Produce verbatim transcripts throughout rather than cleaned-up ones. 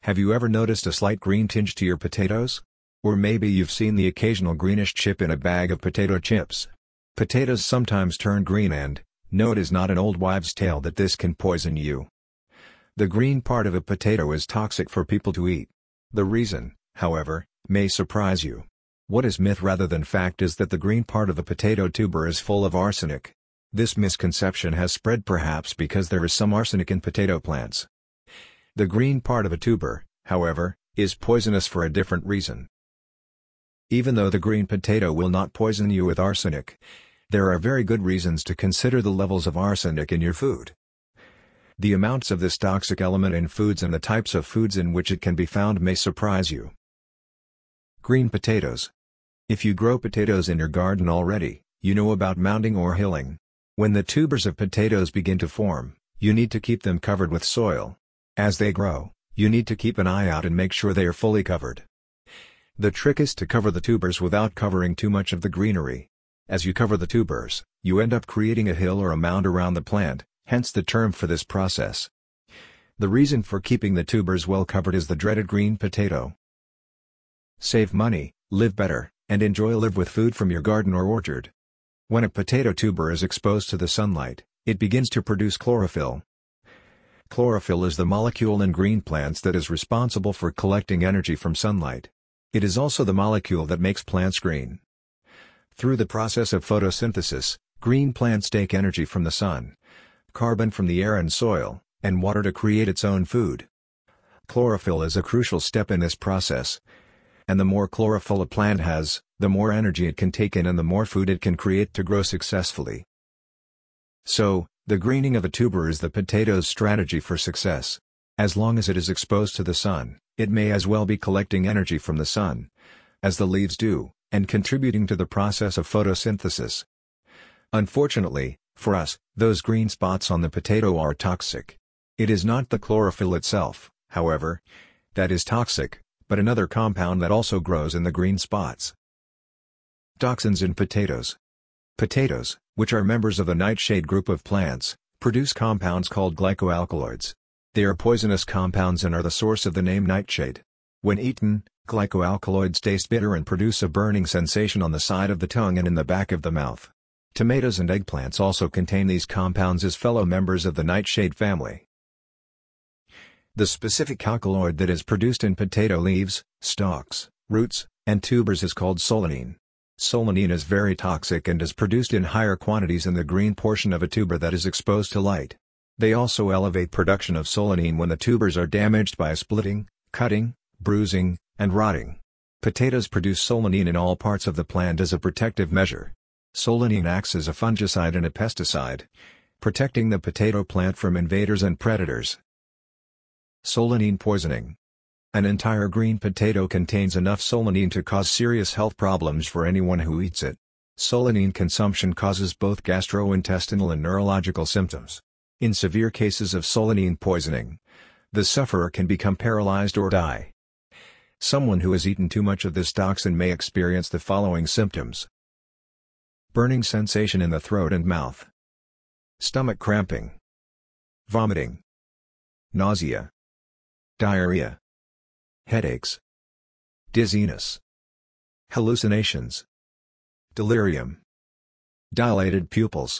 Have you ever noticed a slight green tinge to your potatoes? Or maybe you've seen the occasional greenish chip in a bag of potato chips. Potatoes sometimes turn green and, no, it is not an old wives' tale that this can poison you. The green part of a potato is toxic for people to eat. The reason, however, may surprise you. What is myth rather than fact is that the green part of a potato tuber is full of arsenic. This misconception has spread perhaps because there is some arsenic in potato plants. The green part of a tuber, however, is poisonous for a different reason. Even though the green potato will not poison you with arsenic, there are very good reasons to consider the levels of arsenic in your food. The amounts of this toxic element in foods and the types of foods in which it can be found may surprise you. Green potatoes. If you grow potatoes in your garden already, you know about mounding or hilling. When the tubers of potatoes begin to form, you need to keep them covered with soil. As they grow, you need to keep an eye out and make sure they are fully covered. The trick is to cover the tubers without covering too much of the greenery. As you cover the tubers, you end up creating a hill or a mound around the plant, hence the term for this process. The reason for keeping the tubers well covered is the dreaded green potato. Save money, live better, and enjoy live with food from your garden or orchard. When a potato tuber is exposed to the sunlight, it begins to produce chlorophyll. Chlorophyll is the molecule in green plants that is responsible for collecting energy from sunlight. It is also the molecule that makes plants green. Through the process of photosynthesis, green plants take energy from the sun, carbon from the air and soil, and water to create its own food. Chlorophyll is a crucial step in this process. And the more chlorophyll a plant has, the more energy it can take in and the more food it can create to grow successfully. So, the greening of a tuber is the potato's strategy for success. As long as it is exposed to the sun, it may as well be collecting energy from the sun, as the leaves do, and contributing to the process of photosynthesis. Unfortunately, for us, those green spots on the potato are toxic. It is not the chlorophyll itself, however, that is toxic, but another compound that also grows in the green spots. Toxins in potatoes. Potatoes, which are members of the nightshade group of plants, produce compounds called glycoalkaloids. They are poisonous compounds and are the source of the name nightshade. When eaten, glycoalkaloids taste bitter and produce a burning sensation on the side of the tongue and in the back of the mouth. Tomatoes and eggplants also contain these compounds as fellow members of the nightshade family. The specific alkaloid that is produced in potato leaves, stalks, roots, and tubers is called solanine. Solanine is very toxic and is produced in higher quantities in the green portion of a tuber that is exposed to light. They also elevate production of solanine when the tubers are damaged by splitting, cutting, bruising, and rotting. Potatoes produce solanine in all parts of the plant as a protective measure. Solanine acts as a fungicide and a pesticide, protecting the potato plant from invaders and predators. Solanine poisoning. An entire green potato contains enough solanine to cause serious health problems for anyone who eats it. Solanine consumption causes both gastrointestinal and neurological symptoms. In severe cases of solanine poisoning, the sufferer can become paralyzed or die. Someone who has eaten too much of this toxin may experience the following symptoms: burning sensation in the throat and mouth, stomach cramping, vomiting, nausea, diarrhea, headaches, dizziness, hallucinations, delirium, dilated pupils,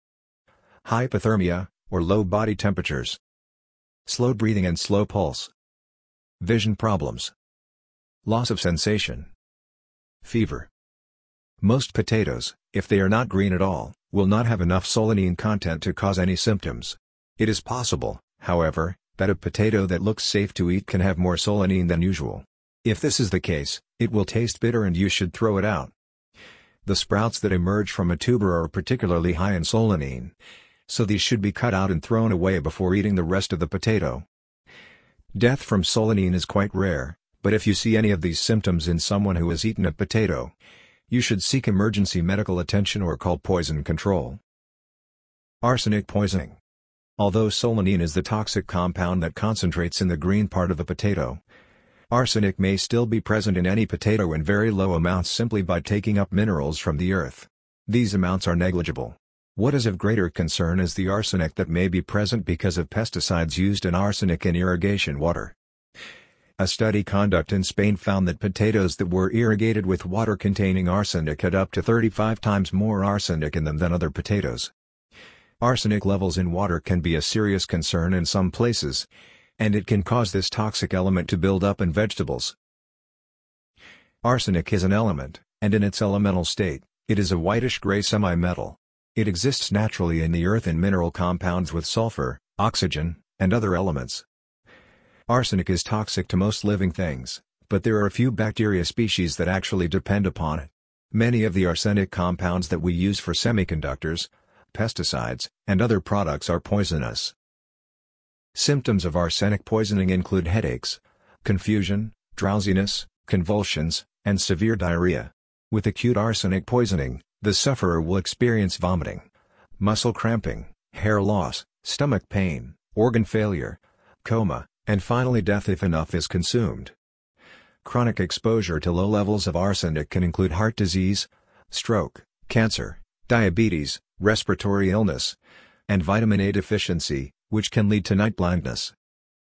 hypothermia, or low body temperatures, slow breathing and slow pulse, vision problems, loss of sensation, fever. Most potatoes, if they are not green at all, will not have enough solanine content to cause any symptoms. It is possible, however, that a potato that looks safe to eat can have more solanine than usual. If this is the case, it will taste bitter and you should throw it out. The sprouts that emerge from a tuber are particularly high in solanine, so these should be cut out and thrown away before eating the rest of the potato. Death from solanine is quite rare, but if you see any of these symptoms in someone who has eaten a potato, you should seek emergency medical attention or call poison control. Arsenic poisoning. Although solanine is the toxic compound that concentrates in the green part of a potato, arsenic may still be present in any potato in very low amounts simply by taking up minerals from the earth. These amounts are negligible. What is of greater concern is the arsenic that may be present because of pesticides used in arsenic in irrigation water. A study conducted in Spain found that potatoes that were irrigated with water containing arsenic had up to thirty-five times more arsenic in them than other potatoes. Arsenic levels in water can be a serious concern in some places, and it can cause this toxic element to build up in vegetables. Arsenic is an element, and in its elemental state, it is a whitish-gray semi-metal. It exists naturally in the earth in mineral compounds with sulfur, oxygen, and other elements. Arsenic is toxic to most living things, but there are a few bacteria species that actually depend upon it. Many of the arsenic compounds that we use for semiconductors, pesticides, and other products are poisonous. Symptoms of arsenic poisoning include headaches, confusion, drowsiness, convulsions, and severe diarrhea. With acute arsenic poisoning, the sufferer will experience vomiting, muscle cramping, hair loss, stomach pain, organ failure, coma, and finally death if enough is consumed. Chronic exposure to low levels of arsenic can include heart disease, stroke, cancer, diabetes, respiratory illness, and vitamin A deficiency, which can lead to night blindness.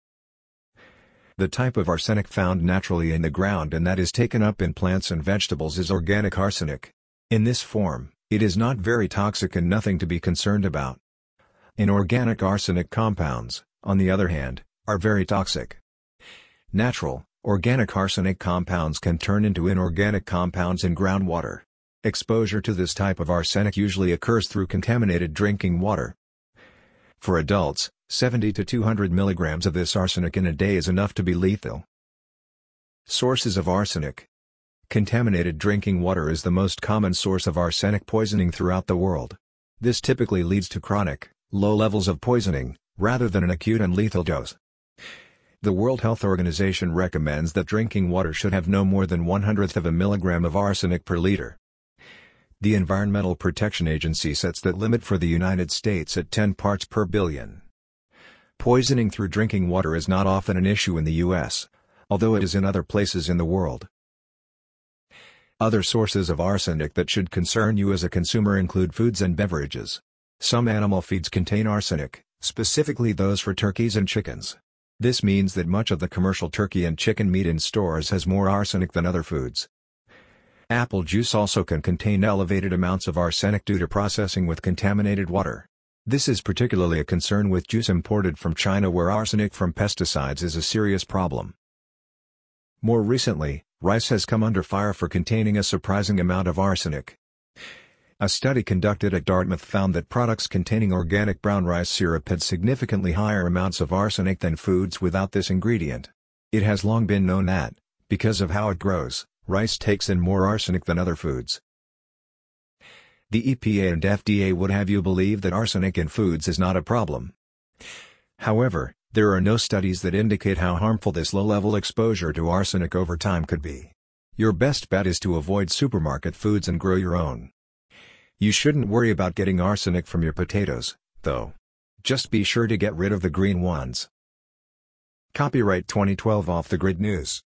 The type of arsenic found naturally in the ground and that is taken up in plants and vegetables is organic arsenic. In this form, it is not very toxic and nothing to be concerned about. Inorganic arsenic compounds, on the other hand, are very toxic. Natural, organic arsenic compounds can turn into inorganic compounds in groundwater. Exposure to this type of arsenic usually occurs through contaminated drinking water. For adults, seventy to two hundred milligrams of this arsenic in a day is enough to be lethal. Sources of arsenic. Contaminated drinking water is the most common source of arsenic poisoning throughout the world. This typically leads to chronic, low levels of poisoning, rather than an acute and lethal dose. The World Health Organization recommends that drinking water should have no more than one hundredth of a milligram of arsenic per liter. The Environmental Protection Agency sets that limit for the United States at ten parts per billion. Poisoning through drinking water is not often an issue in the U S, although it is in other places in the world. Other sources of arsenic that should concern you as a consumer include foods and beverages. Some animal feeds contain arsenic, specifically those for turkeys and chickens. This means that much of the commercial turkey and chicken meat in stores has more arsenic than other foods. Apple juice also can contain elevated amounts of arsenic due to processing with contaminated water. This is particularly a concern with juice imported from China where arsenic from pesticides is a serious problem. More recently, rice has come under fire for containing a surprising amount of arsenic. A study conducted at Dartmouth found that products containing organic brown rice syrup had significantly higher amounts of arsenic than foods without this ingredient. It has long been known that, because of how it grows, rice takes in more arsenic than other foods. The E P A and F D A would have you believe that arsenic in foods is not a problem. However, there are no studies that indicate how harmful this low-level exposure to arsenic over time could be. Your best bet is to avoid supermarket foods and grow your own. You shouldn't worry about getting arsenic from your potatoes, though. Just be sure to get rid of the green ones. Copyright twenty twelve Off the Grid News.